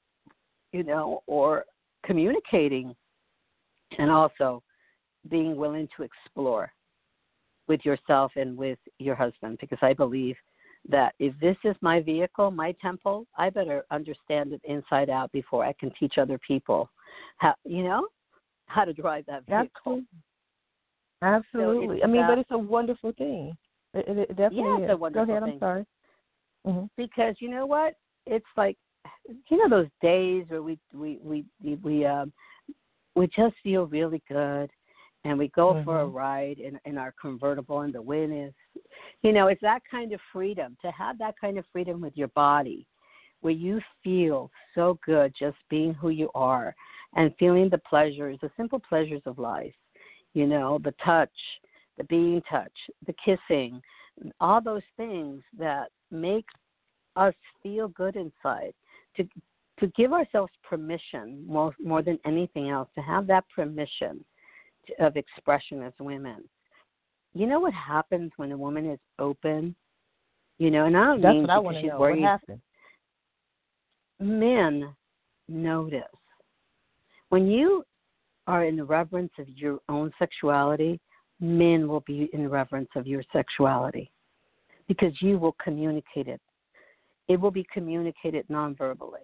S3: or communicating, and also being willing to explore with yourself and with your husband, because I believe that if this is my vehicle, my temple, I better understand it inside out before I can teach other people how to drive that vehicle.
S2: Absolutely.
S3: So
S2: but it's a wonderful thing. It definitely is.
S3: A wonderful
S2: Go ahead,
S3: thing.
S2: I'm sorry. Mm-hmm.
S3: Because you know what? It's like, those days where we just feel really good, and we go for a ride in our convertible, and the wind is, it's that kind of freedom, to have that kind of freedom with your body, where you feel so good just being who you are and feeling the pleasures, the simple pleasures of life, the touch, the being touched, the kissing, all those things that make us feel good inside, to give ourselves permission more than anything else, to have that permission of expression as women. You know what happens when a woman is open? And I don't
S2: That's
S3: mean
S2: what I want to know.
S3: worried.
S2: What happens?
S3: Men notice. When you are in reverence of your own sexuality, men will be in reverence of your sexuality, because you will communicate it. It will be communicated non-verbally,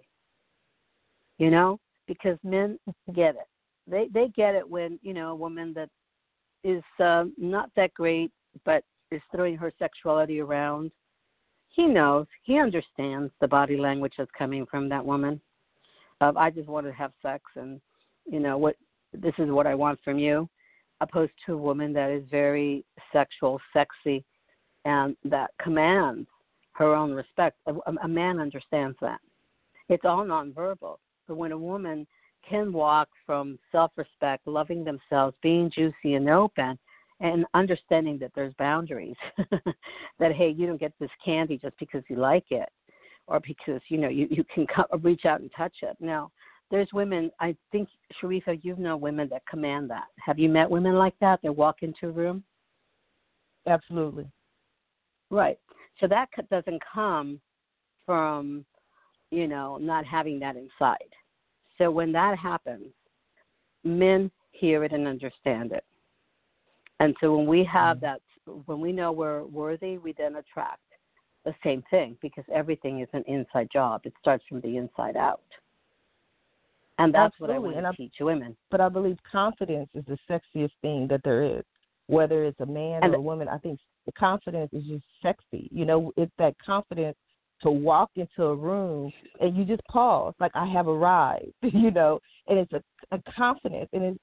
S3: because men get it. They get it when, a woman that is not that great but is throwing her sexuality around. He knows. He understands the body language that's coming from that woman. I just want to have sex, and, this is what I want from you, opposed to a woman that is very sexual, sexy, and that commands her own respect. A man understands that. It's all nonverbal. But when a woman can walk from self-respect, loving themselves, being juicy and open, and understanding that there's boundaries, that, hey, you don't get this candy just because you like it, or because, you can reach out and touch it. Now, there's women, I think, Sharifa, you know women that command that. Have you met women like that walk into a room?
S2: Absolutely.
S3: Right. So that doesn't come from, not having that inside. So when that happens, men hear it and understand it. And so when we have that, when we know we're worthy, we then attract the same thing, because everything is an inside job. It starts from the inside out. And that's
S2: Absolutely.
S3: what I want to teach women.
S2: But I believe confidence is the sexiest thing that there is. Whether it's a man or a woman, I think the confidence is just sexy. It's that confidence to walk into a room and you just pause, like, I have arrived, and it's a confidence, and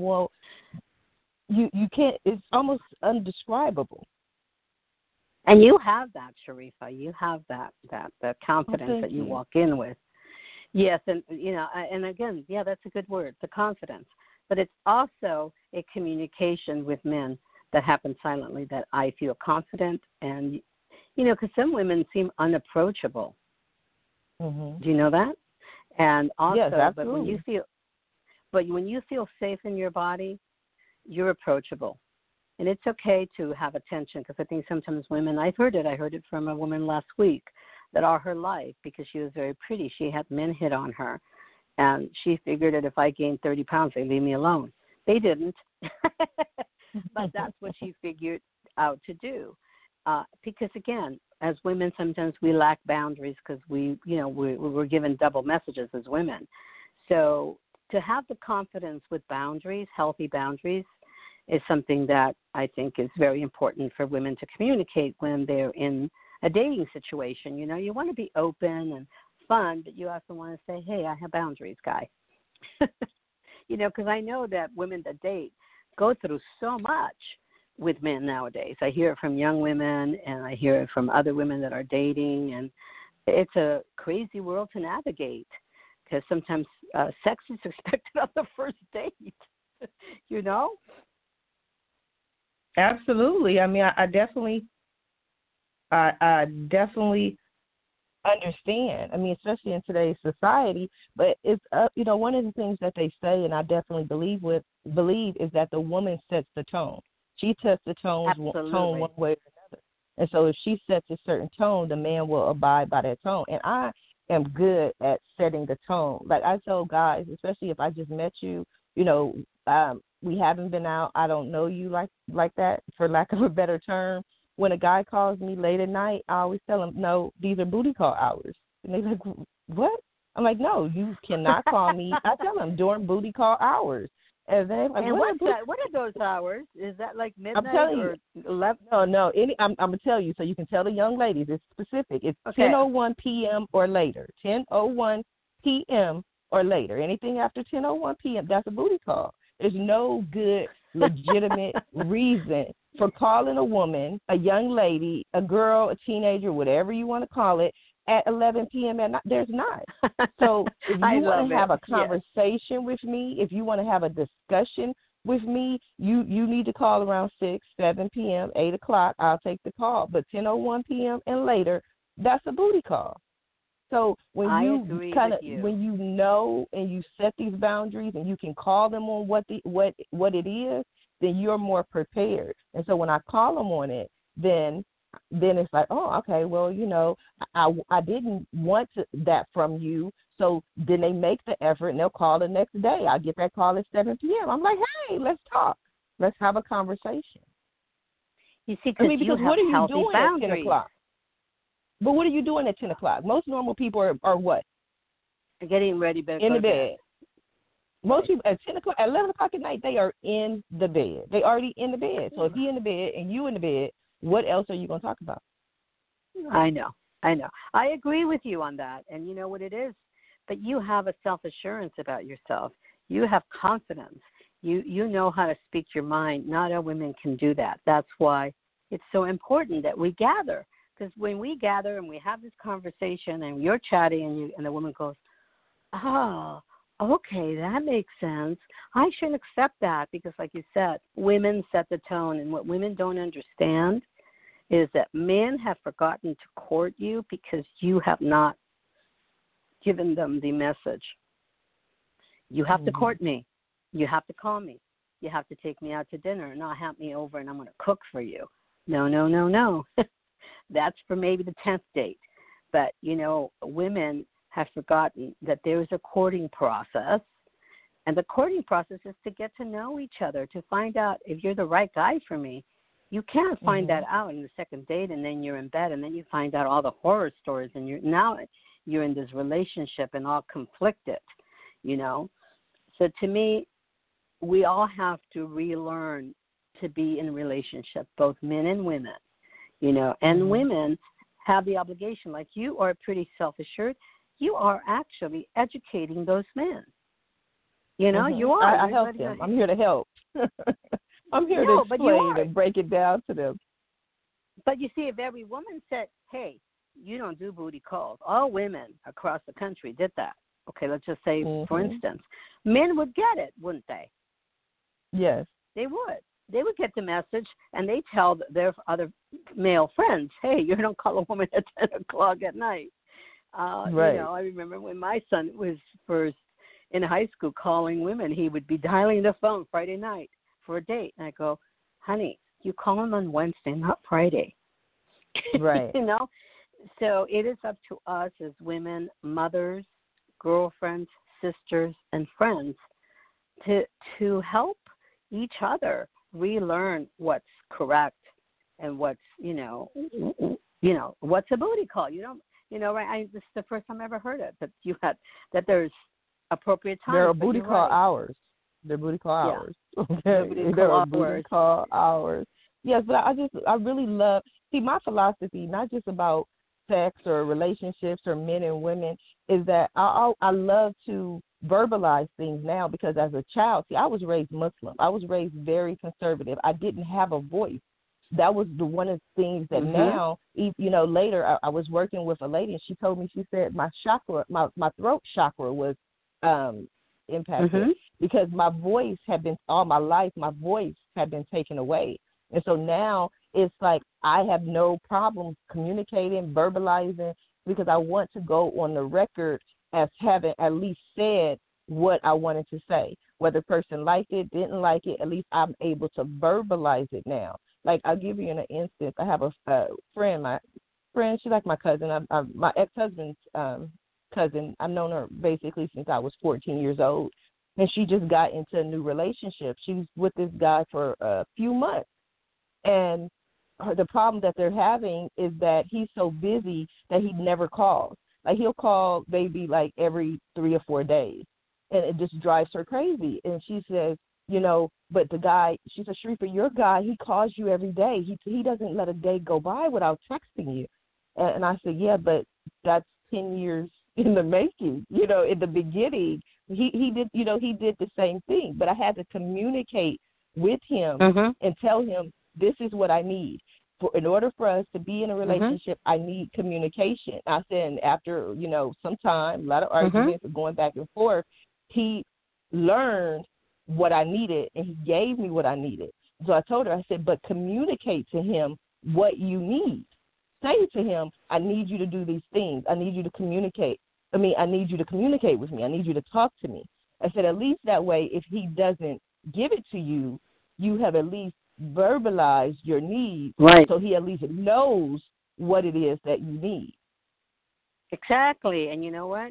S2: you can't, it's almost undescribable.
S3: And you have that, Sharifa. You have that confidence that you walk in with. Yes, and and again, that's a good word, the confidence. But it's also a communication with men that happens silently, that I feel confident, and because some women seem unapproachable. Mm-hmm. Do you know that? And also,
S2: yes, absolutely.
S3: but when you feel safe in your body, you're approachable. And it's okay to have attention, because I think sometimes women, I heard it from a woman last week, that all her life, because she was very pretty, she had men hit on her. And she figured that if I gained 30 pounds, they'd leave me alone. They didn't. But that's what she figured out to do. Because, again, as women, sometimes we lack boundaries, because we're given double messages as women. So to have the confidence with boundaries, healthy boundaries, is something that I think is very important for women to communicate when they're in a dating situation. You want to be open and fun, but you also want to say, hey, I have boundaries, guy. Because I know that women that date go through so much with men nowadays. I hear it from young women, and I hear it from other women that are dating, and it's a crazy world to navigate, because sometimes sex is expected on the first date,
S2: Absolutely. I definitely understand. Especially in today's society. But it's one of the things that they say, and I definitely believe is that the woman sets the tone. She sets the tone one way or another. And so if she sets a certain tone, the man will abide by that tone. And I am good at setting the tone. Like I tell guys, especially if I just met you, we haven't been out. I don't know you like that, for lack of a better term. When a guy calls me late at night, I always tell him, no, these are booty call hours. And they're like, what? I'm like, no, you cannot call me. I tell them during booty call hours. And they're like,
S3: and what are those hours? Is that like midnight or 11?
S2: No. I'm going to tell you so you can tell the young ladies. It's specific. It's 10:01 p.m. or later. 10:01 p.m. or later. Anything after 10:01 p.m., that's a booty call. There's no good, legitimate reason for calling a woman, a young lady, a girl, a teenager, whatever you want to call it, at 11 p.m. at night. There's not. So if you want to have a conversation with me, if you want to have a discussion with me, you need to call around 6, 7 p.m., 8 o'clock. I'll take the call. But 10:01 p.m. and later, that's a booty call. So when when you know and you set these boundaries and you can call them on what it is, then you're more prepared. And so when I call them on it, then it's like, oh, okay, well, I didn't want that from you. So then they make the effort and they'll call the next day. I get that call at 7 p.m. I'm like, hey, let's talk. Let's have a conversation.
S3: You see, because
S2: what are you doing
S3: boundaries.
S2: at 10 o'clock? But what are you doing at 10 o'clock? Most normal people are what?
S3: Getting ready
S2: in the bed. Most people at 10 o'clock, at 11 o'clock at night, they are in the bed. They already in the bed. So if he in the bed and you in the bed, what else are you going to talk about?
S3: I know. I agree with you on that. And you know what it is? But you have a self-assurance about yourself. You have confidence. You know how to speak your mind. Not all women can do that. That's why it's so important that we gather. Because when we gather and we have this conversation and you're chatting and the woman goes, oh, okay, that makes sense. I shouldn't accept that because, like you said, women set the tone. And what women don't understand is that men have forgotten to court you because you have not given them the message. You have to court me. You have to call me. You have to take me out to dinner. Not have me over and I'm going to cook for you. No. That's for maybe the 10th date. But, women have forgotten that there's a courting process. And the courting process is to get to know each other, to find out if you're the right guy for me. You can't find that out in the second date, and then you're in bed, and then you find out all the horror stories, and you're in this relationship and all conflicted, So to me, we all have to relearn to be in a relationship, both men and women, and women have the obligation, like you are pretty self-assured, you are actually educating those men. You are.
S2: I help them. I'm here to help. I'm here to explain and break it down to them.
S3: But you see, if every woman said, hey, you don't do booty calls, all women across the country did that. Okay, let's just say, for instance, men would get it, wouldn't they?
S2: Yes.
S3: They would. They would get the message, and they tell their other male friends, hey, you don't call a woman at 10 o'clock at night.
S2: Right.
S3: I remember when my son was first in high school calling women, he would be dialing the phone Friday night for a date. And I go, honey, you call him on Wednesday, not Friday.
S2: Right.
S3: So it is up to us as women, mothers, girlfriends, sisters, and friends to help each other relearn what's correct and what's, what's a booty call. Right? This is the first time I ever heard it, that there's appropriate times.
S2: There are booty call hours. There are booty call hours. Okay. There are booty call hours. Yes, but I really love, my philosophy, not just about sex or relationships or men and women, is that I love to verbalize things now because as a child, I was raised Muslim. I was raised very conservative. I didn't have a voice. That was one of the things that now, later I was working with a lady and she told me, she said my chakra, my throat chakra was impacted because my voice had been, all my life, my voice had been taken away. And so now it's like I have no problem communicating, verbalizing, because I want to go on the record as having at least said what I wanted to say. Whether the person liked it, didn't like it, at least I'm able to verbalize it now. Like, I'll give you an instance. I have a friend, she's like my cousin, my ex-husband's cousin. I've known her basically since I was 14 years old, and she just got into a new relationship. She was with this guy for a few months, and the problem that they're having is that he's so busy that he never calls. Like, he'll call maybe like every 3 or 4 days, and it just drives her crazy. And she says, but the guy, she said, Sharifa, your guy, he calls you every day. He doesn't let a day go by without texting you. And I said, yeah, but that's 10 years in the making. In the beginning, he did, he did the same thing. But I had to communicate with him and tell him, this is what I need. In order for us to be in a relationship, I need communication. I said, and after, some time, a lot of arguments going back and forth, he learned what I needed, and he gave me what I needed. So I told her, I said, but communicate to him what you need. Say to him, I need you to do these things. I need you to communicate. I need you to communicate with me. I need you to talk to me. I said, at least that way, if he doesn't give it to you, you have at least verbalized your needs,
S3: right?
S2: So he at least knows what it is that you need.
S3: Exactly. And you know what?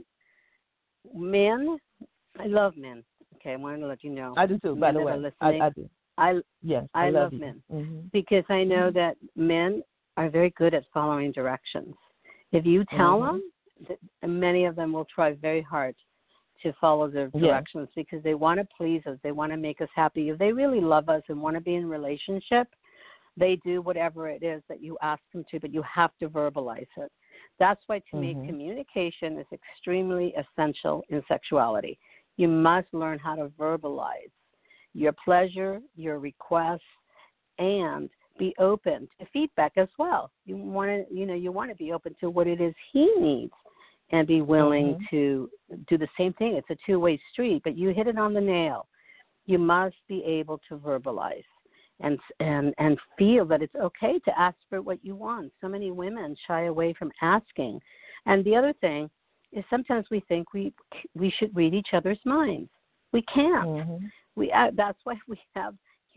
S3: Men, I love men. Okay, I wanted to let you know.
S2: I do too, by the way. I do. I love
S3: men because I know that men are very good at following directions. If you tell them, many of them will try very hard to follow their directions because they want to please us. They want to make us happy. If they really love us and want to be in a relationship, they do whatever it is that you ask them to, but you have to verbalize it. That's why, to me, communication is extremely essential in sexuality. You must learn how to verbalize your pleasure, your requests, and be open to feedback as well. You want to be open to what it is he needs and be willing to do the same thing. It's a two-way street, but you hit it on the nail. You must be able to verbalize and feel that it's okay to ask for what you want. So many women shy away from asking. And the other thing is sometimes we think we should read each other's minds. We can't. That's why we have,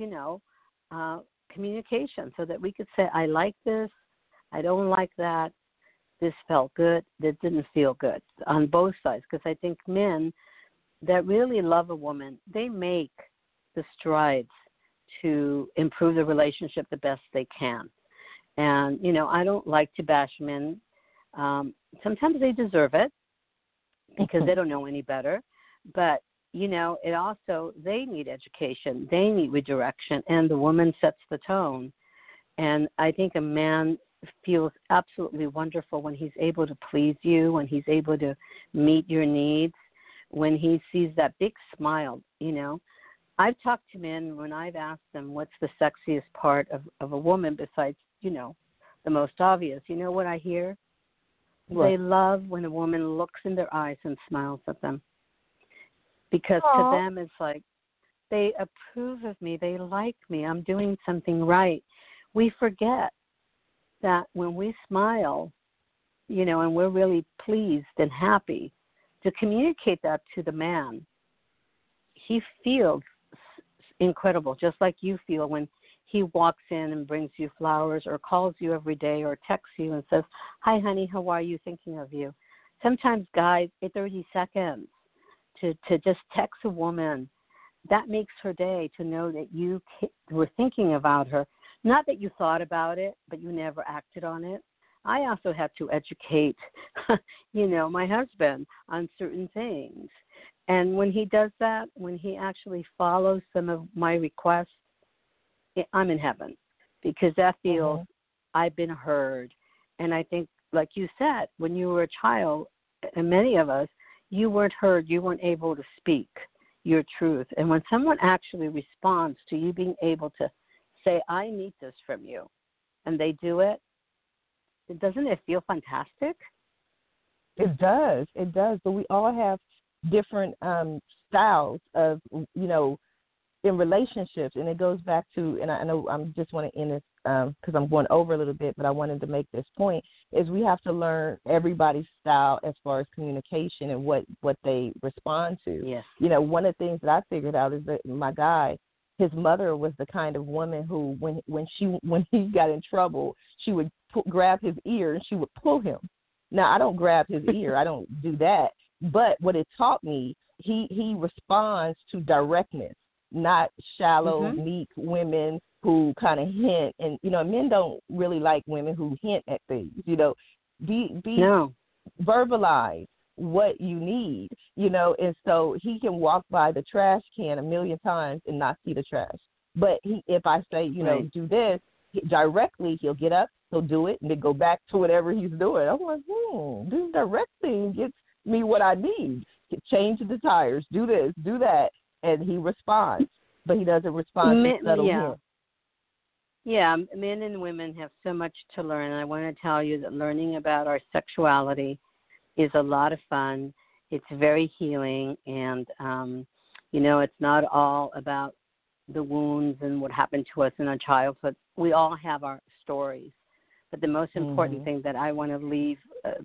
S3: communication, so that we could say, I like this, I don't like that, this felt good, that didn't feel good, on both sides. Because I think men that really love a woman, they make the strides to improve the relationship the best they can. And, I don't like to bash men. Sometimes they deserve it because they don't know any better. But, it also, they need education. They need redirection, and the woman sets the tone. And I think a man feels absolutely wonderful when he's able to please you, when he's able to meet your needs, when he sees that big smile. I've talked to men when I've asked them what's the sexiest part of a woman besides, the most obvious. You know what I hear? What? They love when a woman looks in their eyes and smiles at them. Because to them it's like they approve of me, they like me, I'm doing something right. We forget that when we smile, and we're really pleased and happy, to communicate that to the man, he feels incredible, just like you feel when he walks in and brings you flowers or calls you every day or texts you and says, hi, honey, how are you, thinking of you. Sometimes guys, 30 seconds to just text a woman, that makes her day, to know that you were thinking about her. Not that you thought about it, but you never acted on it. I also have to educate, my husband on certain things. And when he does that, when he actually follows some of my requests, I'm in heaven, because that feels I've been heard. And I think, like you said, when you were a child, and many of us, you weren't heard, you weren't able to speak your truth. And when someone actually responds to you being able to say, I need this from you, and they do it, doesn't it feel fantastic?
S2: It does. But we all have different styles of, in relationships, and it goes back to, and I know I just want to end this because I'm going over a little bit, but I wanted to make this point, is we have to learn everybody's style as far as communication and what they respond to.
S3: Yes.
S2: One of the things that I figured out is that my guy, his mother was the kind of woman who, when he got in trouble, she would grab his ear and she would pull him. Now, I don't grab his ear. I don't do that. But what it taught me, he responds to directness, not shallow, meek women who kind of hint. And, men don't really like women who hint at things. Verbalize what you need, and so he can walk by the trash can a million times and not see the trash. But if I say, do this directly, he'll get up, he'll do it, and then go back to whatever he's doing. I'm like, this direct thing gets me what I need. Change the tires, do this, do that, and he responds. But he doesn't respond to subtle hints.
S3: Yeah, men and women have so much to learn, and I want to tell you that learning about our sexuality is a lot of fun. It's very healing, and, it's not all about the wounds and what happened to us in our childhood. We all have our stories. But the most important thing that I want to leave,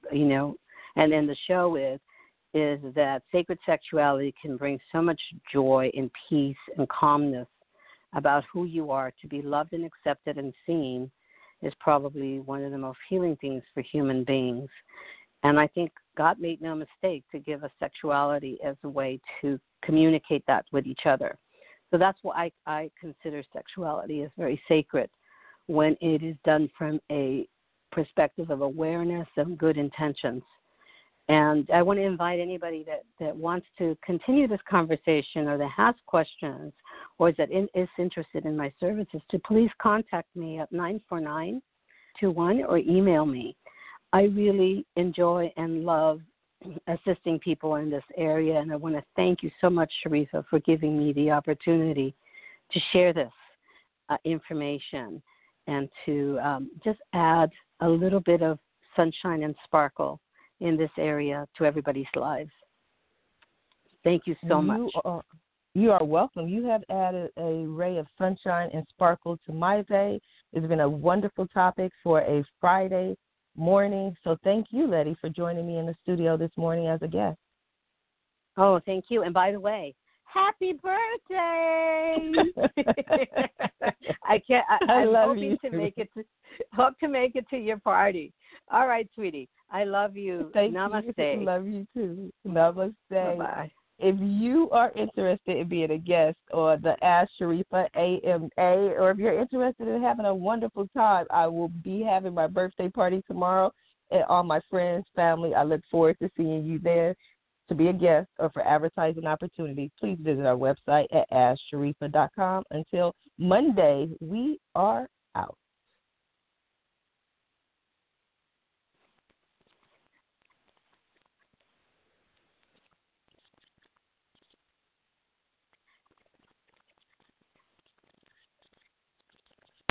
S3: and end the show with, is that sacred sexuality can bring so much joy and peace and calmness about who you are. To be loved and accepted and seen is probably one of the most healing things for human beings. And I think God made no mistake to give us sexuality as a way to communicate that with each other. So that's why I consider sexuality as very sacred when it is done from a perspective of awareness and good intentions. And I want to invite anybody that wants to continue this conversation or that has questions or is interested in my services to please contact me at 949-21 or email me. I really enjoy and love assisting people in this area, and I want to thank you so much, Sharifa, for giving me the opportunity to share this information and to just add a little bit of sunshine and sparkle in this area to everybody's lives. Thank you so much.
S2: You are welcome. You have added a ray of sunshine and sparkle to my day. It's been a wonderful topic for a Friday morning. So thank you, Letty, for joining me in the studio this morning as a guest.
S3: Oh, thank you. And by the way, happy birthday! I love you. Hope to make it to your party. All right, sweetie. I love you.
S2: Thank
S3: Namaste.
S2: You. Love you too. Namaste.
S3: Bye-bye.
S2: If you are interested in being a guest on the Ask Sharifa AMA, or if you're interested in having a wonderful time, I will be having my birthday party tomorrow, and all my friends, family, I look forward to seeing you there. To be a guest or for advertising opportunities, please visit our website at AskSharifa.com. Until Monday, we are out.